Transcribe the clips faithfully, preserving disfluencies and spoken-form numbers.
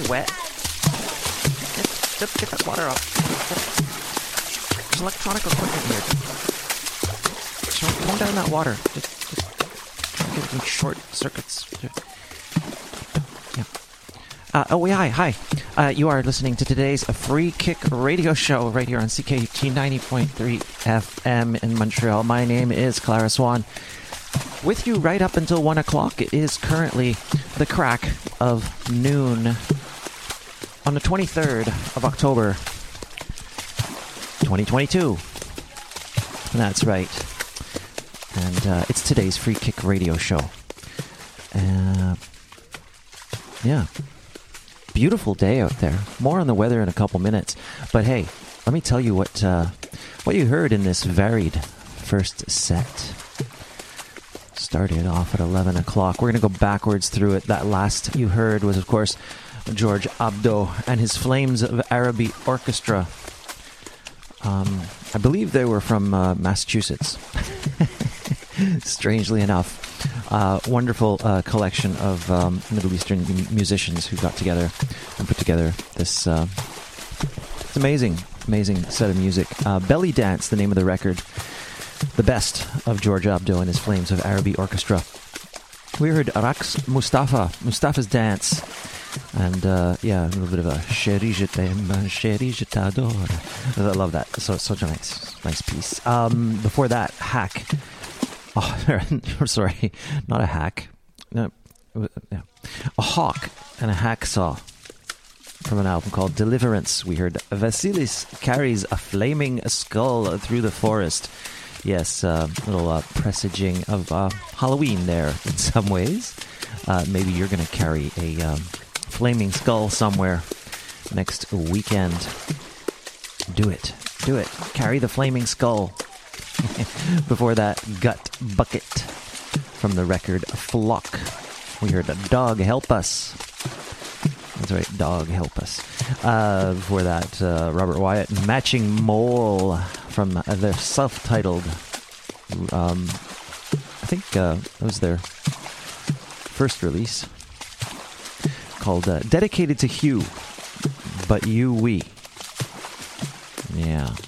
be wet. Just, just get that water up. There's electronic equipment here. Just tone down that water. Just, just get some short circuits. Yeah. Uh, oh, yeah, hi. Hi. Uh, you are listening to today's Free Kick radio show right here on C K U T ninety point three F M in Montreal. My name is Clara Swan. With you right up until one o'clock. It is currently the crack of noon on the twenty-third of October, twenty twenty-two. That's right. And uh, it's today's Free Kick radio show. Uh, yeah. Beautiful day out there. More on the weather in a couple minutes. But hey, let me tell you what uh, what you heard in this varied first set. Started off at eleven o'clock. We're going to go backwards through it. That last you heard was, of course, George Abdo and his Flames of Araby Orchestra. Um, I believe they were from uh, Massachusetts. Strangely enough. Uh, wonderful uh, collection of um, Middle Eastern musicians who got together and put together this uh, it's amazing, amazing set of music. Uh, Belly Dance, the name of the record. The best of George Abdo and his Flames of Araby Orchestra. We heard Raqs Mustafa, Mustafa's Dance. And uh, yeah, a little bit of a Chérie je t'aime, Chérie je t'adore. I love that. So such a nice, nice piece. Um, before that, Hack. Oh, sorry, not a hack. No, yeah. A hawk and a hacksaw from an album called Deliverance. We heard Vasilis carries a flaming skull through the forest. Yes, a uh, little uh, presaging of uh, Halloween there in some ways. Uh, maybe you're going to carry a um, flaming skull somewhere next weekend. Do it. Do it. Carry the flaming skull. Before that, Gut Bucket from the record Flock. We heard a Dog Help Us. That's right, Dog Help Us. Uh, before that, uh, Robert Wyatt, Matching Mole from their self-titled, um, I think uh, that was their first release, called uh, Dedicated to Hugh, But You We. Yeah.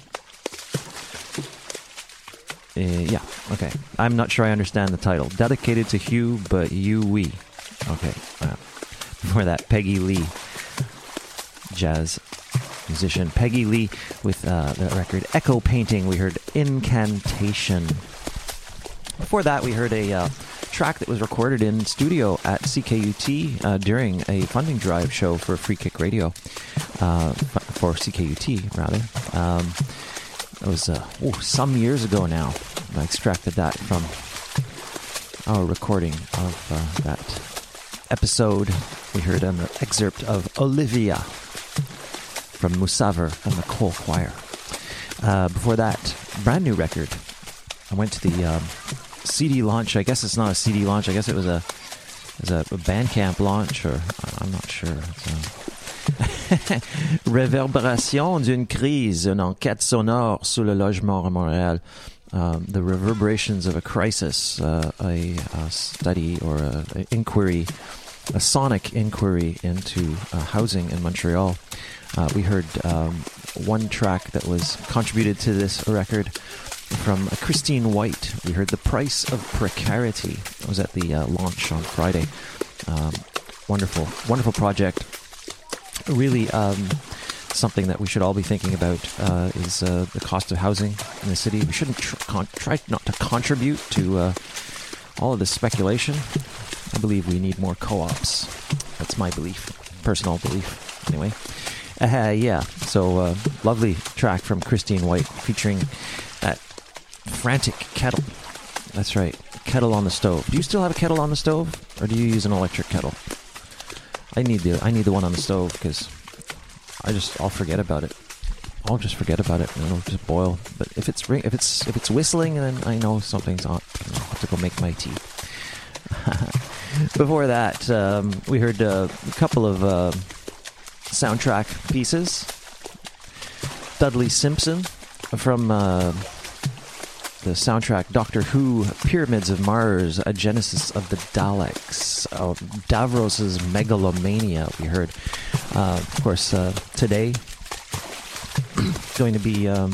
Uh, yeah, okay. I'm not sure I understand the title. Dedicated to Hugh, But You We. Okay. Uh, before that, Peggy Lee, jazz musician Peggy Lee with uh, the record Echo Painting. We heard Incantation. Before that, we heard a uh, track that was recorded in studio at C K U T uh, during a funding drive show for Free Kick Radio, uh, for C K U T, rather. Um, it was uh, oh, some years ago now. I extracted that from our recording of uh, that episode. We heard an excerpt of Olivia from Musaver and the Cole Choir. Uh, before that, brand new record. I went to the um, C D launch. I guess it's not a C D launch. I guess it was a, it was a, a Bandcamp launch, or I'm not sure. Réverbération d'une crise, une enquête sonore sur le logement à Montréal. Um, the reverberations of a crisis, uh, a, a study or an inquiry, a sonic inquiry into uh, housing in Montreal. Uh, we heard um, one track that was contributed to this record from uh, Christine White. We heard The Price of Precarity. It was at the uh, launch on Friday. Um, wonderful, wonderful project. Really um, something that we should all be thinking about uh, is uh, the cost of housing in the city. We shouldn't tr- con- try not to contribute to uh, all of this speculation. I believe we need more co-ops. That's my belief, personal belief, anyway. Uh, yeah, so uh, lovely track from Christine White featuring that frantic kettle. That's right, kettle on the stove. Do you still have a kettle on the stove, or do you use an electric kettle? I need the I need the one on the stove because I just I'll forget about it. I'll just forget about it and it'll just boil. But if it's ring, if it's if it's whistling, then I know something's on. I'll have to go make my tea. Before that, um, we heard uh, a couple of uh, soundtrack pieces. Dudley Simpson from uh, the soundtrack Doctor Who, Pyramids of Mars, A Genesis of the Daleks, uh, Davros's Megalomania. We heard Uh, of course, uh, today going to be um,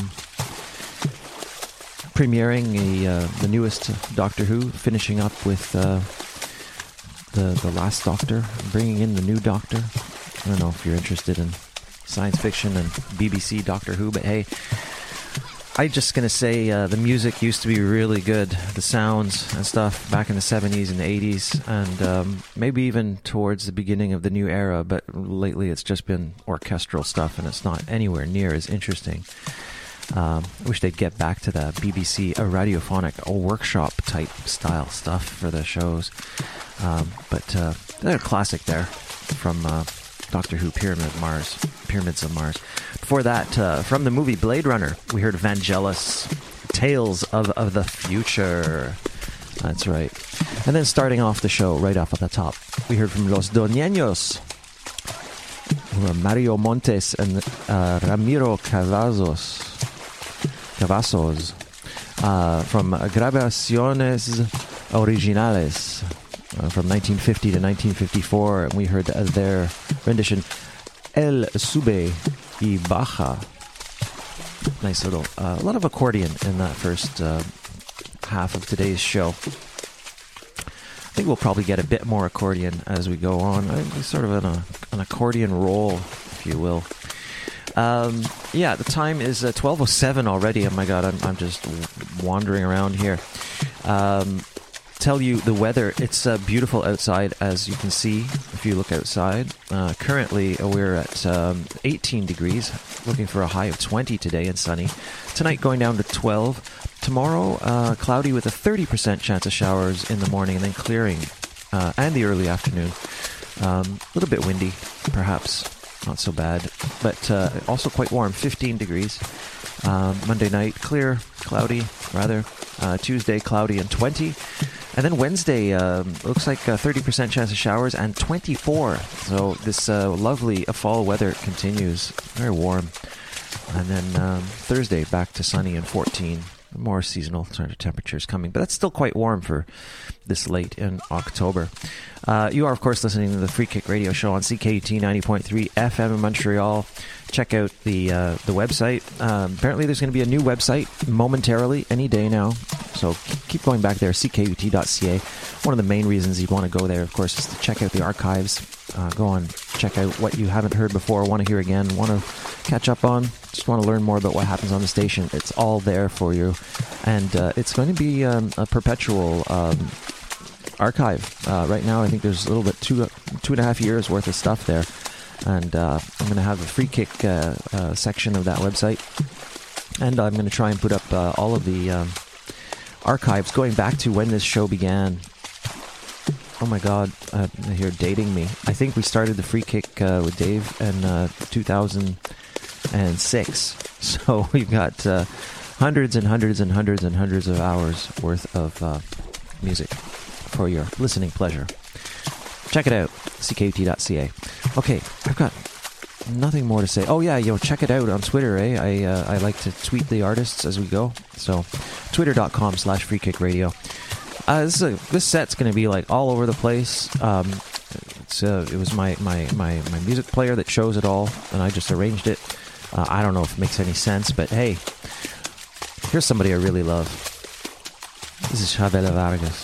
premiering a, uh, the newest Doctor Who, finishing up with uh, the the last Doctor, bringing in the new Doctor. I don't know if you're interested in science fiction and B B C Doctor Who, but hey, I'm just going to say uh, the music used to be really good, the sounds and stuff back in the seventies and the eighties, and um, maybe even towards the beginning of the new era, but lately it's just been orchestral stuff and it's not anywhere near as interesting. Um, I wish they'd get back to the B B C a radiophonic a workshop type style stuff for the shows. Um, but uh, they're a classic there from uh, Doctor Who, Pyramid of Mars, Pyramids of Mars. Before that, uh, from the movie Blade Runner, we heard Vangelis, Tales of, of the Future. That's right. And then starting off the show, right off at the top, we heard from Los Doñeños, Mario Montes and uh, Ramiro Cavazos, Cavazos, uh, from Grabaciones Originales, uh, from nineteen fifty to nineteen fifty-four, and we heard uh, their rendition, El Sube y Baja. Nice little, uh, a lot of accordion in that first uh, half of today's show. I think we'll probably get a bit more accordion as we go on. I'm sort of in a, an accordion roll, if you will. Um, yeah, the time is uh, twelve oh seven already. Oh my god, I'm, I'm just wandering around here. Um, tell you the weather. It's uh, beautiful outside, as you can see if you look outside. Uh, currently, uh, we're at um, eighteen degrees, looking for a high of twenty today and sunny. Tonight going down to twelve. Tomorrow, uh, cloudy with a thirty percent chance of showers in the morning and then clearing, uh, and the early afternoon. Um, a little bit windy, perhaps. Not so bad, but uh, also quite warm, fifteen degrees. Um, Monday night, clear, cloudy, rather. Uh, Tuesday, cloudy and twenty. And then Wednesday, um, looks like a thirty percent chance of showers and twenty-four. So this uh, lovely uh, fall weather continues, very warm. And then um, Thursday, back to sunny and fourteen. More seasonal sort of temperatures coming, but that's still quite warm for this late in October. Uh, you are, of course, listening to the Free Kick Radio Show on C K U T ninety point three F M in Montreal. Check out the uh, the website. Um, apparently, there's going to be a new website momentarily, any day now. So keep going back there, C K U T dot C A. One of the main reasons you'd want to go there, of course, is to check out the archives. Uh, go on, check out what you haven't heard before, want to hear again, want to catch up on, just want to learn more about what happens on the station. It's all there for you. And uh, it's going to be um, a perpetual um, archive. Uh, right now, I think there's a little bit, two, two and a half years worth of stuff there. And uh, I'm going to have a Free Kick uh, uh, section of that website. And I'm going to try and put up uh, all of the um, archives going back to when this show began. Oh my god, uh, you're dating me. I think we started the Free Kick uh, with Dave in uh, two thousand six. So we've got uh, hundreds and hundreds and hundreds and hundreds of hours worth of uh, music for your listening pleasure. Check it out, C K U T dot C A. Okay, I've got nothing more to say. Oh yeah, yo, check it out on Twitter, eh? I uh, I like to tweet the artists as we go. So, twitter.com slash freekick.radio. Uh, this, is a, this set's going to be like all over the place. Um, it's, uh, it was my, my, my, my music player that chose it all, and I just arranged it. Uh, I don't know if it makes any sense, but hey, here's somebody I really love. This is Chavela Vargas.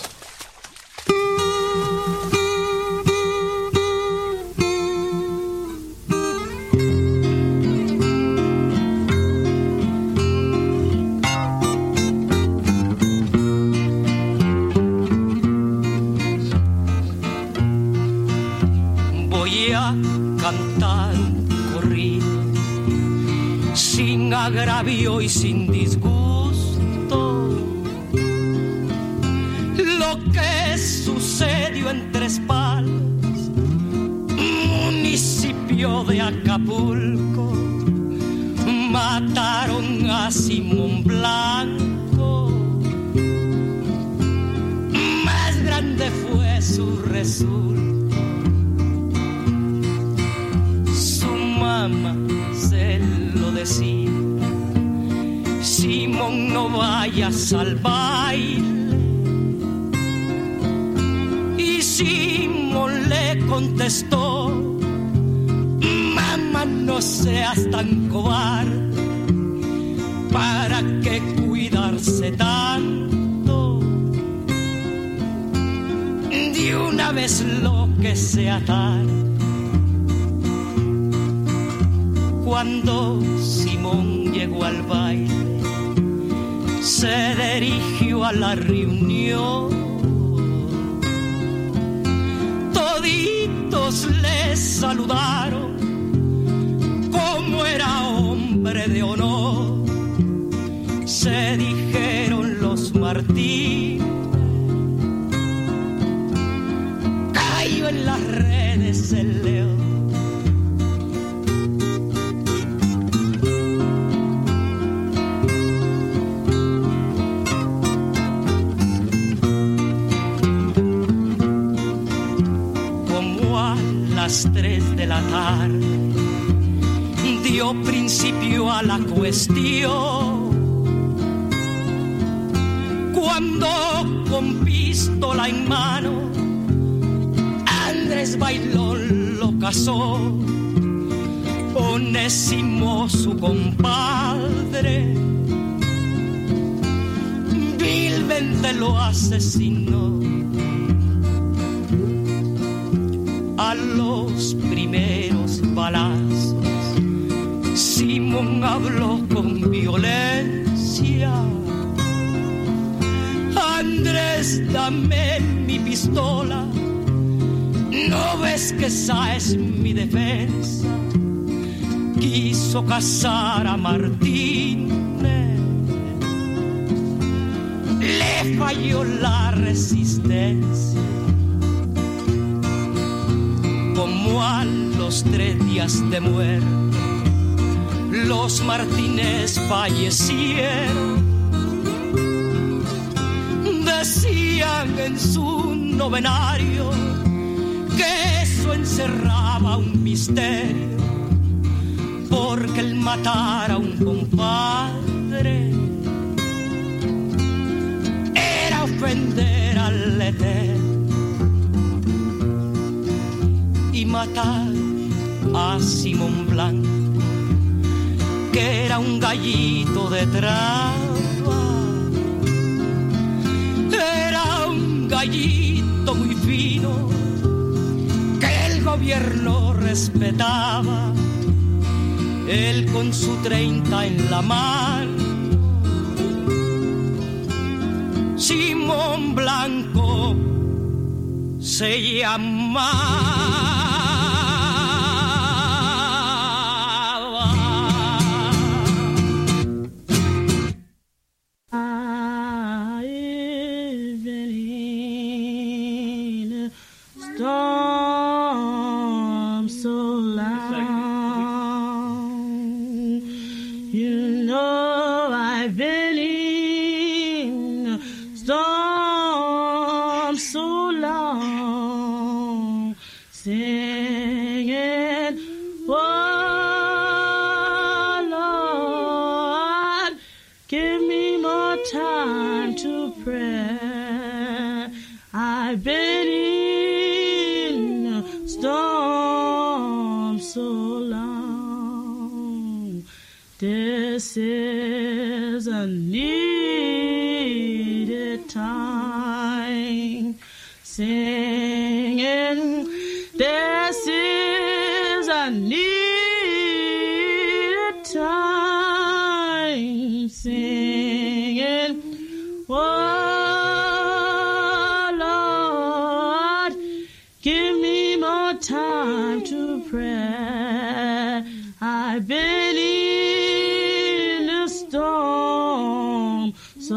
Agravio y sin disgusto, lo que sucedió en Tres Palos, municipio de Acapulco. Mataron a Simón Blanco, más grande fue su resultado. Su mamá se lo decía: Simón, no vayas al baile. Y Simón le contestó: no seas tan cobarde, para qué cuidarse tanto. De una vez lo que sea tarde. Cuando Simón llegó al baile, se dirigió a la reunión. Toditos le saludaron, como era hombre de honor. Se dijeron los Martínez, cayó en las redes el león. Las tres de la tarde dio principio a la cuestión, cuando con pistola en mano Andrés Bailón lo casó. Onésimo su compadre vilmente lo asesinó. A los primeros balazos Simón habló con violencia. Andrés, dame mi pistola, ¿no ves que esa es mi defensa? Quiso cazar a Martínez, le falló la resistencia. Como a los tres días de muerte los Martínez fallecieron, decían en su novenario que eso encerraba un misterio, porque el matar a un compadre era ofender al Eterno. Y matar a Simón Blanco, que era un gallito de traba, era un gallito muy fino que el gobierno respetaba. Él con su treinta en la mano, Simón Blanco se llama. This is a needed time, singing. This is a needed time, singing. Oh Lord, give me more time to pray. I've been in a storm so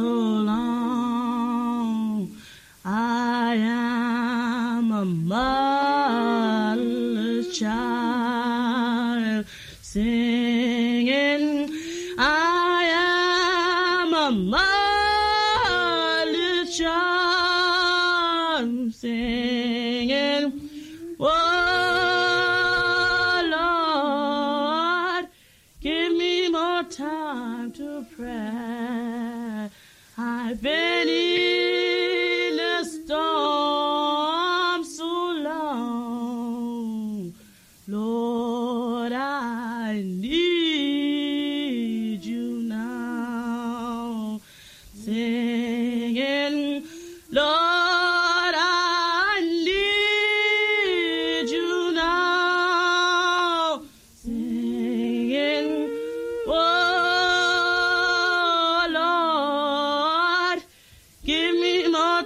long. I am a motherless child singing. I am a motherless child singing. Whoa. Time to pray. I've been in a storm so long. Lord, I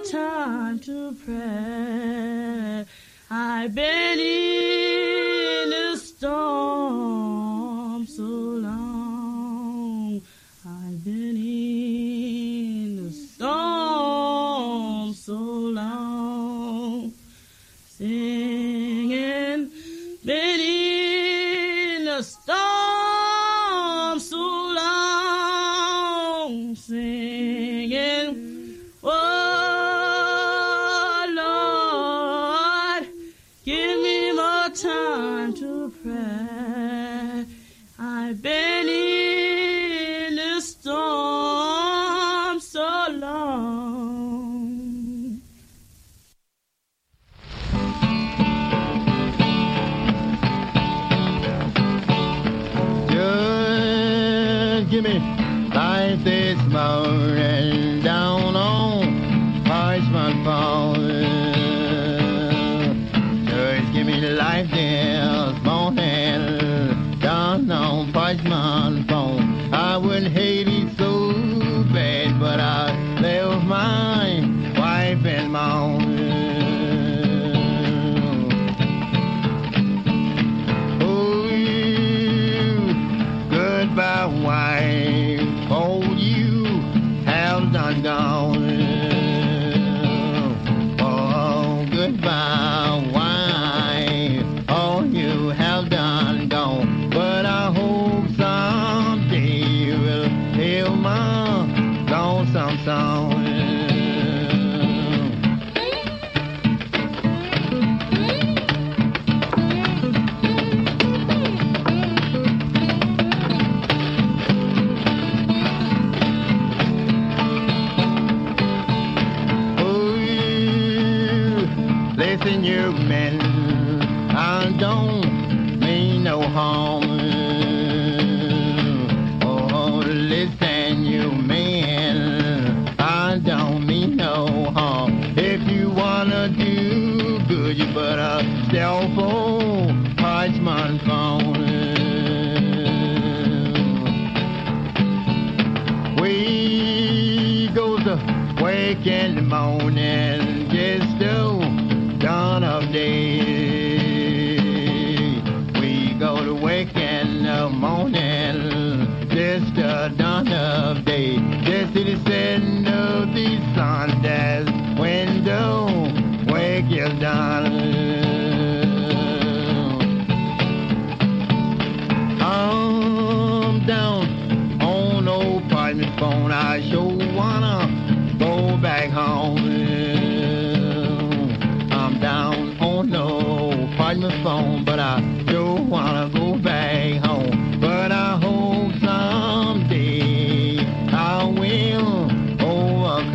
time to pray. I've been in a storm so long. I've been in a storm so long. Singing, been in a storm so long. Singing, oh Lord, give me more time to pray. I've been in a storm so long. Just give me life this morning down on Parchment Farm. Just give me life this morning down on Parchment Farm. I wouldn't hate it so bad, but I left my wife and mom. Oh, you goodbye, wife. Oh, you have done gone. Oh, goodbye, wife. Oh, you have done gone. But I hope someday you will hear my lonesome song. Oh, you listen, you men, I don't mean no harm. Oh, listen, you men, I don't mean no harm. If you wanna do good, you better stay for Parchment Farm. We go to wake in the morning, just do dawn of day. We go to wake in the morning, just the dawn of day. Just to the setting of the sun, that's window, wake your darling. I'm down on old Parchment Phone, I sure wanna go back home. I'm down on no Parchment Phone, but I sure wanna go back home. But I hope someday I will overcome.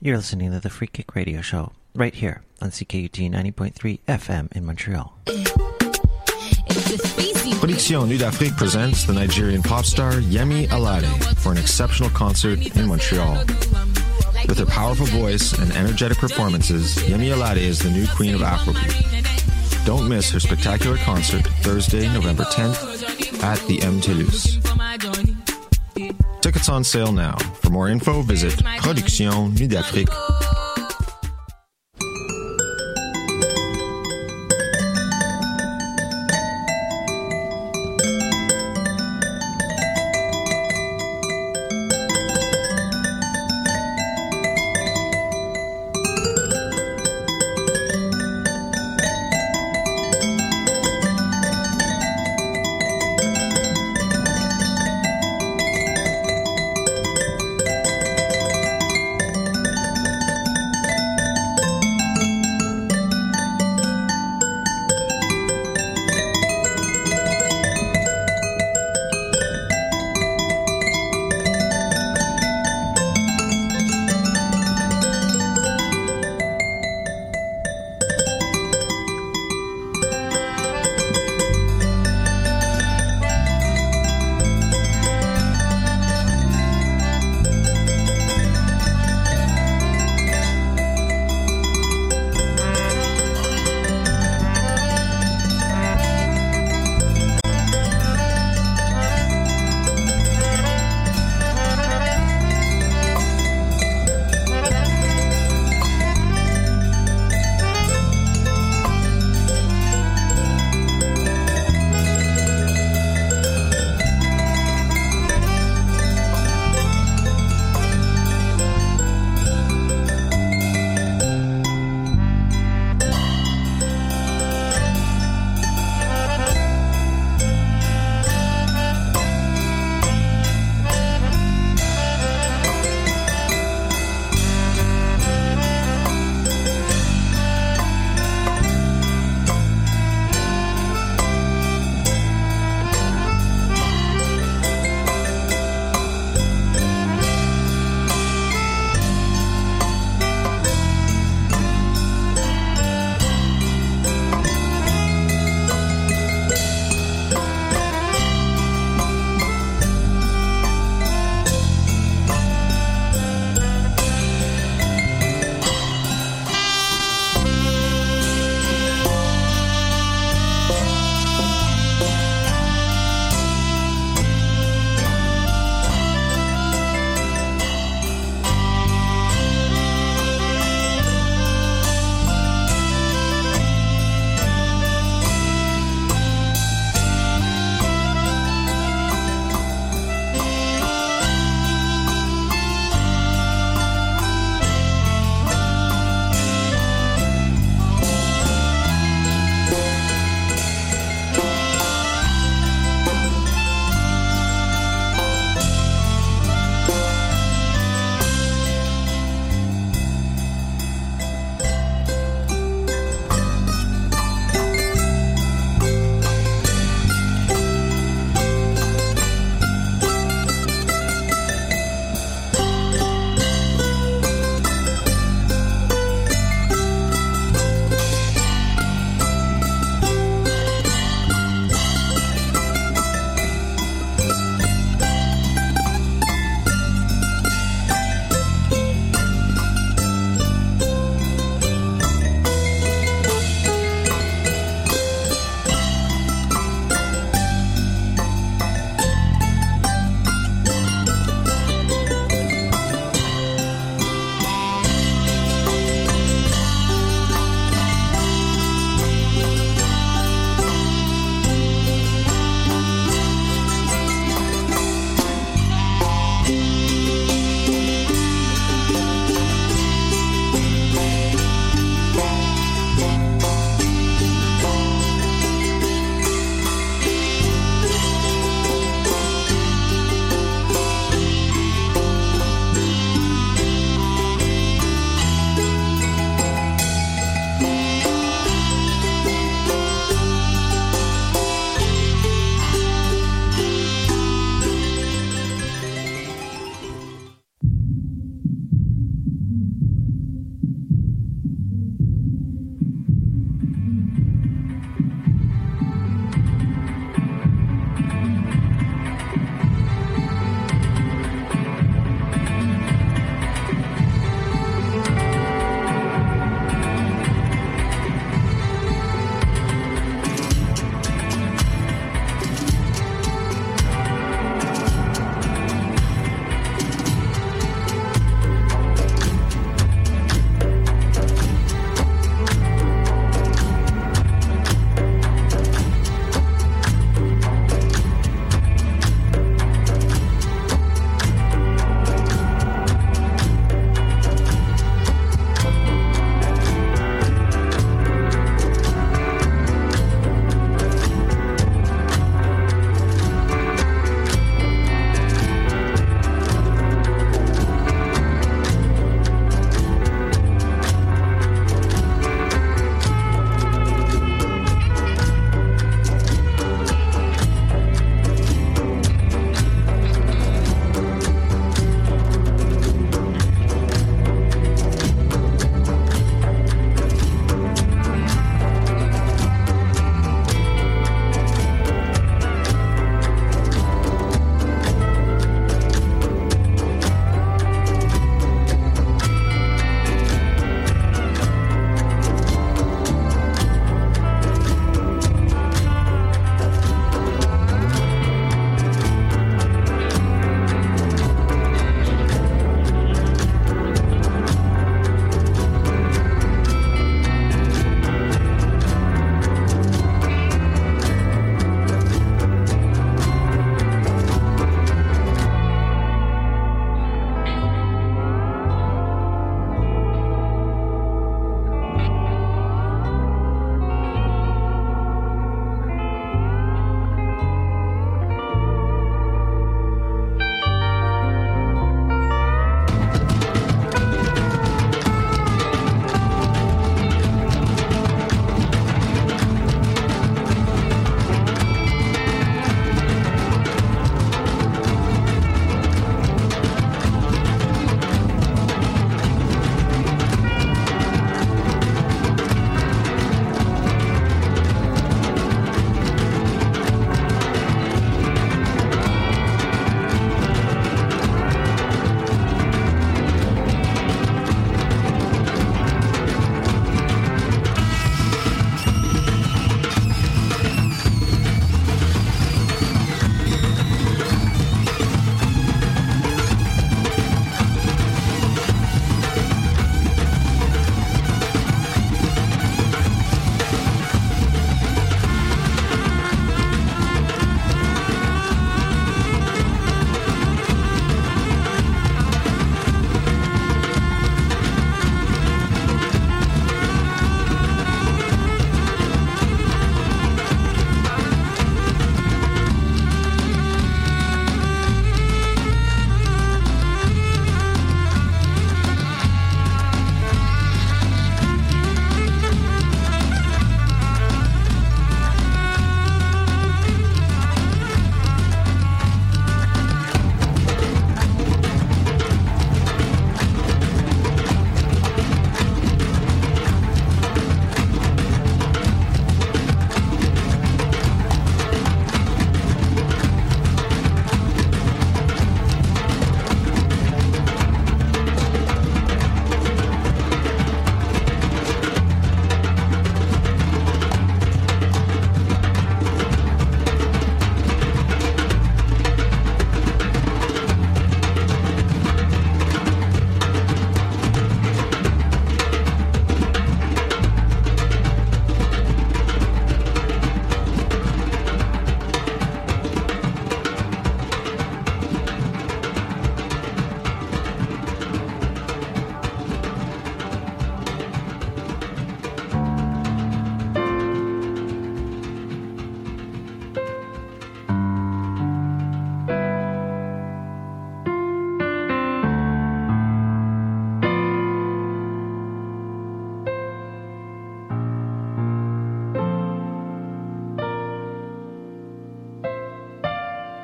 You're listening to the Free Kick Radio Show right here on C K U T ninety point three F M in Montreal. Production Nude Afrique presents the Nigerian pop star Yemi Alade for an exceptional concert in Montreal. With her powerful voice and energetic performances, Yemi Alade is the new queen of Afrobeat. Don't miss her spectacular concert Thursday, November tenth at the M. Toulouse. Tickets on sale now. For more info, visit Production Nude Afrique.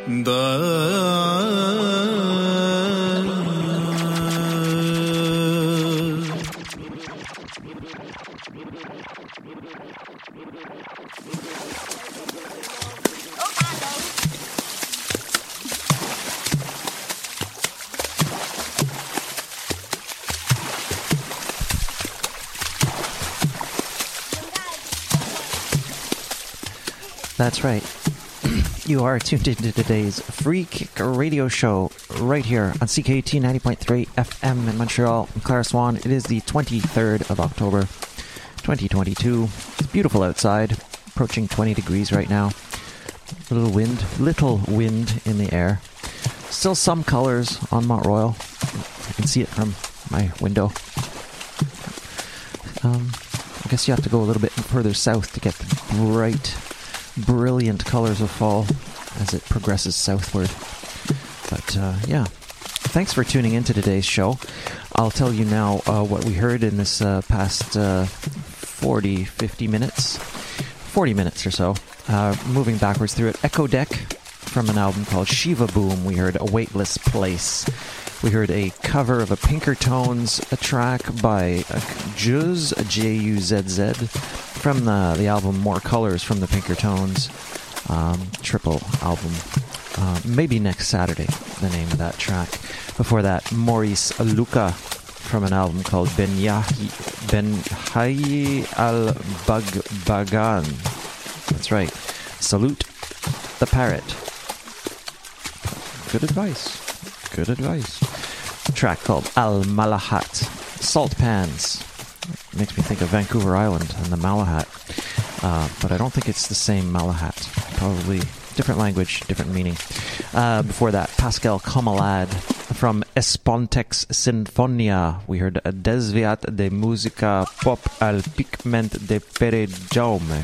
That's right. You are tuned into today's Free Kick Radio Show right here on C K U T ninety point three F M in Montreal. I'm Clara Swan. It is the twenty-third of October, twenty twenty-two. It's beautiful outside, approaching twenty degrees right now. A little wind, little wind in the air. Still some colors on Mont Royal. I can see it from my window. Um, I guess you have to go a little bit further south to get the bright, brilliant colors of fall as it progresses southward. But uh, yeah, thanks for tuning into today's show. I'll tell you now uh, what we heard in this uh, past uh, forty, fifty minutes, forty minutes or so. Uh, moving backwards through it, Echo Deck from an album called Shiva Boom. We heard A Weightless Place. We heard a cover of a Pinkertones a track by uh, Juz, J U Z Z, from the, the album More Colors from the Pinkertones. Um, triple album. Uh, maybe next Saturday, the name of that track. Before that, Maurice Luca from an album called Ben Yahi, Ben Hayi Al Bagbagan. That's right. Salute the Parrot. Good advice. Good advice. A track called Al Malahat. Salt Pans. Makes me think of Vancouver Island and the Malahat. Uh, but I don't think it's the same Malahat. Probably different language, different meaning. Uh, before that, Pascal Comalad from Espontex Sinfonia. We heard Desviat de Musica Pop al Pigment de Pere Jaume.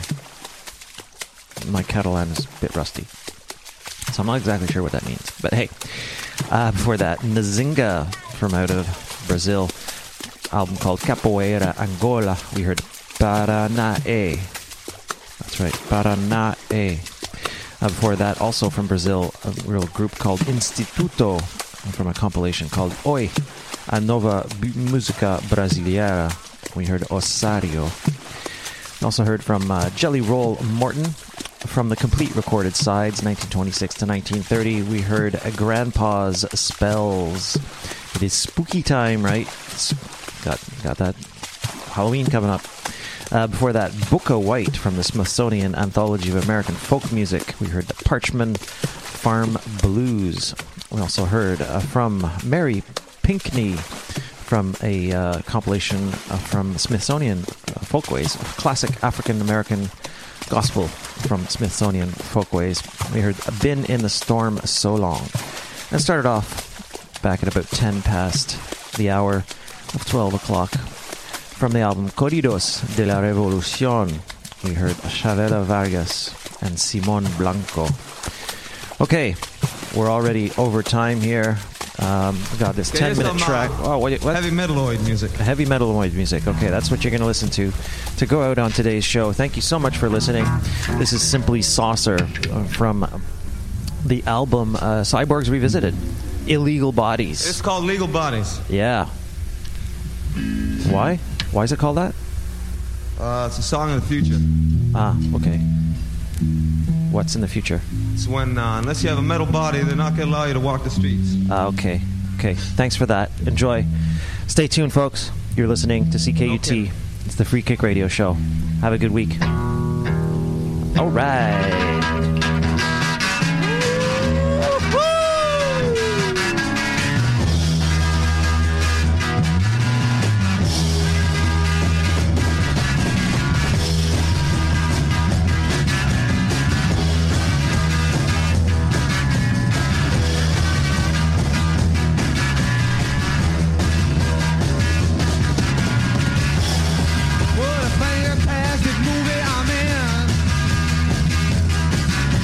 My Catalan is a bit rusty, so I'm not exactly sure what that means. But hey, uh, before that, Nzinga from out of Brazil. Album called Capoeira Angola. We heard Paranaé. That's right, Paranaé. Uh, before that, also from Brazil, a real group called Instituto, from a compilation called Oi, a Nova Música Brasileira. We heard Osario. Also heard from uh, Jelly Roll Morton from the complete recorded sides, nineteen twenty-six to nineteen thirty. We heard a Grandpa's Spells. It is spooky time, right? It's got got that Halloween coming up. Uh, before that, Booka White from the Smithsonian Anthology of American Folk Music. We heard the Parchman Farm Blues. We also heard uh, from Mary Pinkney from a uh, compilation uh, from Smithsonian uh, Folkways, classic African-American gospel from Smithsonian Folkways. We heard Been in the Storm So Long. And started off back at about ten past the hour of twelve o'clock. From the album Corridos de la Revolución, we heard Chavela Vargas and Simon Blanco. Okay, we're already over time here. Um, we got this ten-minute track. Oh, what, what? Heavy metaloid music. Heavy metaloid music. Okay, that's what you're going to listen to to go out on today's show. Thank you so much for listening. This is Simply Saucer from the album uh, Cyborgs Revisited, Illegal Bodies. It's called Legal Bodies. Yeah. Why? Why is it called that? Uh, it's a song of the future. Ah, okay. What's in the future? It's when, uh, unless you have a metal body, they're not going to allow you to walk the streets. Ah, okay. Okay. Thanks for that. Enjoy. Stay tuned, folks. You're listening to C K U T. Okay. It's the Free Kick Radio Show. Have a good week. All right. What a fantastic movie I'm in.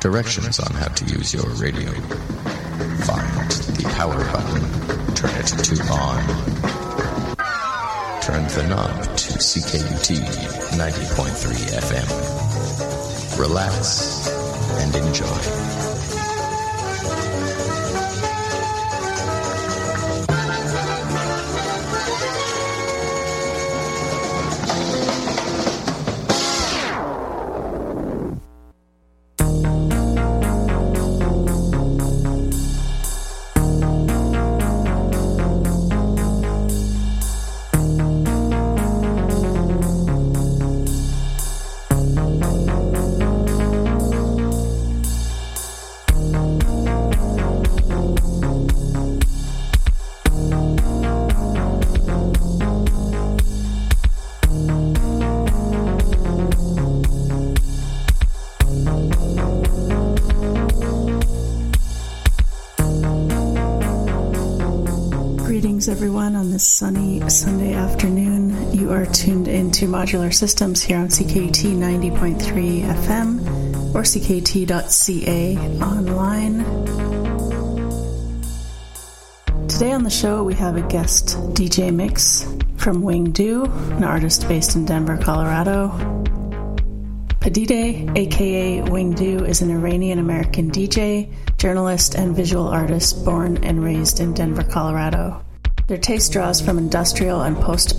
Corrections on how to use your radio. Find the power button. Turn it to on. Turn the knob to C K U T ninety point three F M. Relax and enjoy. Everyone, on this sunny Sunday afternoon, you are tuned into Modular Systems here on C K U T ninety point three F M or C K U T dot C A online. Today on the show we have a guest D J mix from Wing Do, an artist based in Denver, Colorado. Padide, aka Wing Do, is an Iranian-American D J, journalist, and visual artist born and raised in Denver, Colorado. Their taste draws from industrial and post